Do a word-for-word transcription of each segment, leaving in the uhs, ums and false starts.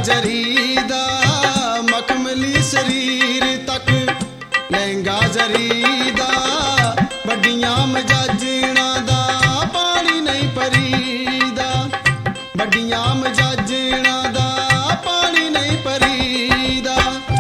जरी दा मखमली शरीर तक लहंगा जरी दा वड्डियां मजाजणा दा पानी नहीं परीदा वड्डियां मजाजणा दा पानी नहीं परीदा।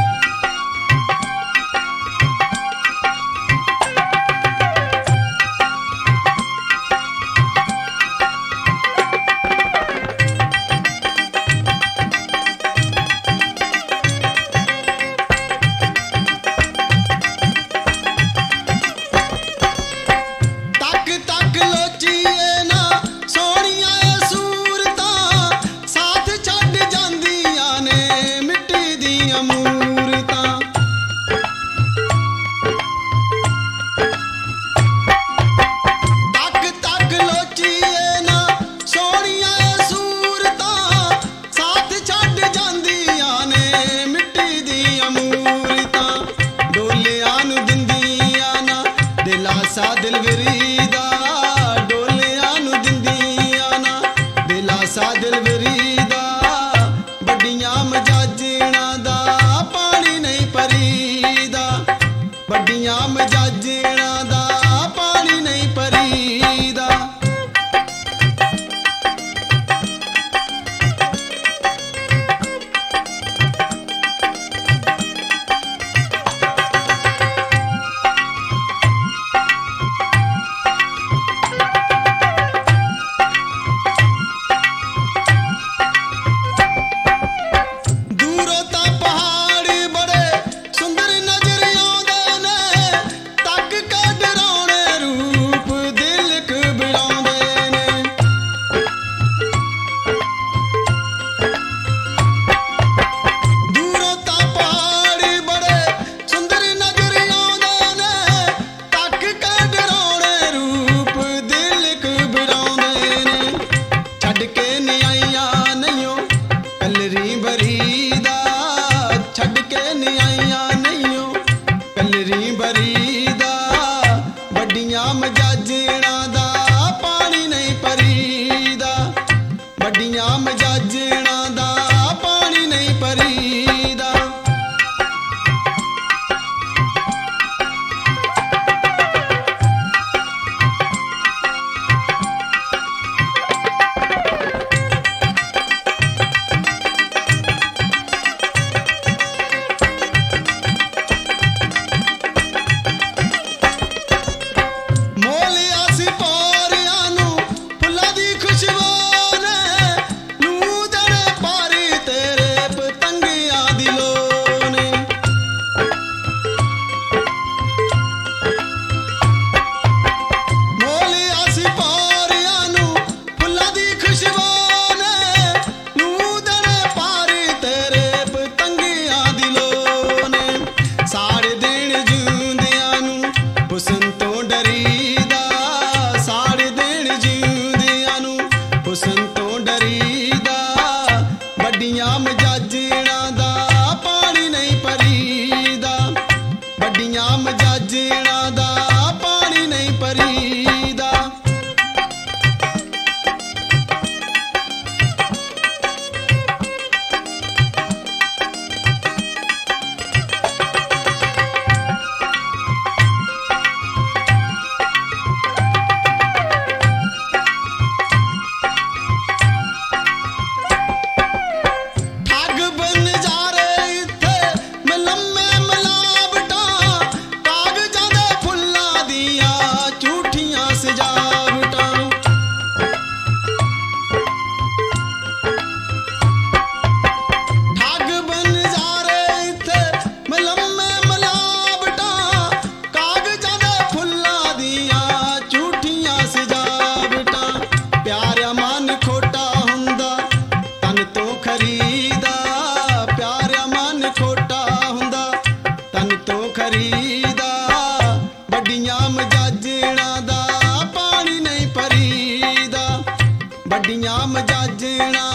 दिलासा दिलवरी दा डोलियां नू दिंदियां ना दिलासा दिलवरी दा वड्डियां मजाजणा दा पानी नहीं परीदा वड्डियां मजाजणा दा पानी नहीं परीदा। मजाजणा दा पानी नहीं परीदा वड्डियां मजाजणा दा पानी नहीं परीदा। वड्डियां मजाजणा दा पानी नहीं परीदा वड्डियां मजाजणा दा पानी नहीं परीदा। वड्डियां मजाजणा